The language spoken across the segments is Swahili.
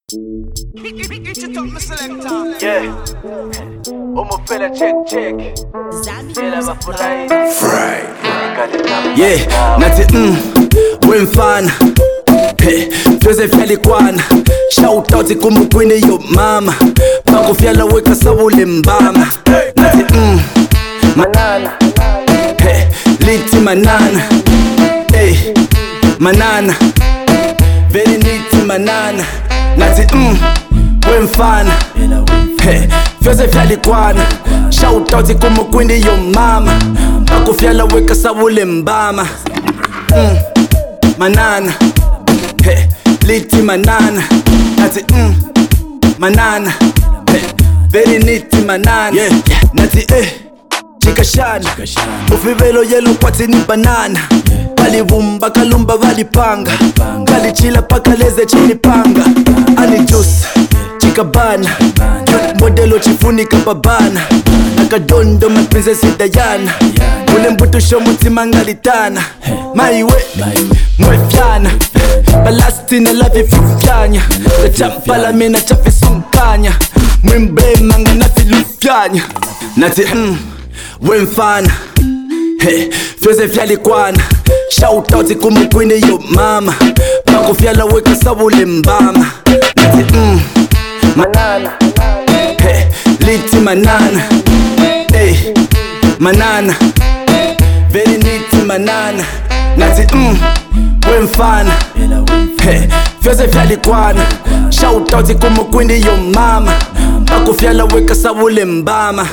Yeah, umupela check. Yeah, nathi wemfana Joseph yalikwana shout out kumukwini yo mama bakufyala weka sabule mbama nathi manana liti manana manana very neat manana nathi wemfana Joseph yalikwana shout out kumukwini yo mama bakufyala weka sabule mbama manana liti manana nathi manana very neat manana nathi chikashana ufivelo yelo kwati ni banana balivumba kalumba valipanga kalichila paka leze chini panga ani juice chikabana modelo chifunika babana nakadondo maprincesi Diana ule mbutusho mutima ngalitana maiwe mwefyana balasti na lavi fufyanya kachampala mina chafi sunkanya mwimblema nga nafi lufyanya nathi wemfana Joseph yalikwana shout out kumukwini yo mama bakufyala weka sabule mbama nathi manana liti manana manana very neat manana nathi wemfana Joseph yalikwana shout out kumukwini yo mama bakufyala weka sabule mbama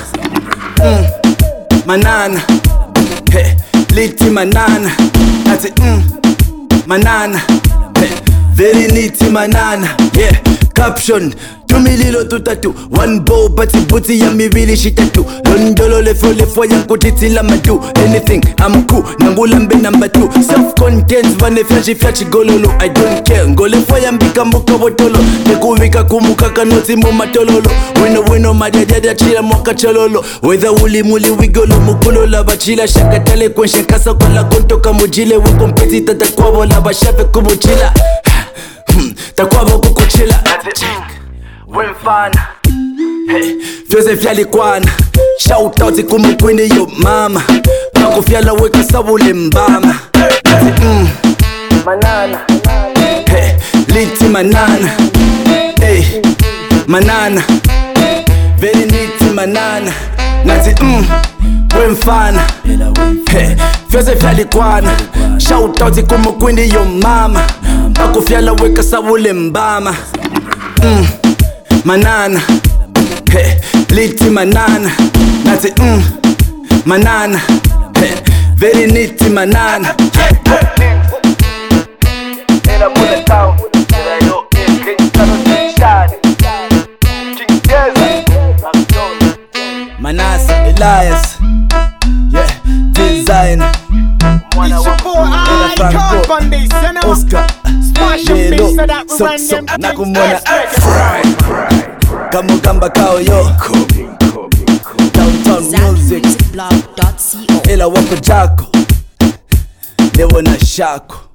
manana liti manana nathi manana very neat manana yeah caption tumililo tutatu one bow bati buti ya mibili shitatu londolo lefo ya kutitila madu anything I'm cool nangulambe number 2 self-content vane flashi gololo I don't care ngolefo ya mbika mbuka botolo nekuvika kumuka kanoti mumatololo wino madadada chila mwaka chololo whether ulimuli wigolo mukulola bachila shakatale kwenshe kasa kola kontoka mujile wikompeti tata kwabo la bashafe kubuchila takwabo kukuchila wemfana Joseph yalikwana shout out kumukwini yo mama bakufyala weka sabule mbama nathi manana liti manana manana very neat manana nathi wemfana Joseph yalikwana shout out kumukwini yo mama bakufyala weka sabule mbama manana liti manana nathi manana very neat manana Manas Elias yeah design Oscar so nakumona kamugamba kao yo Downtown Music blog.co ela wako jako lewo na shako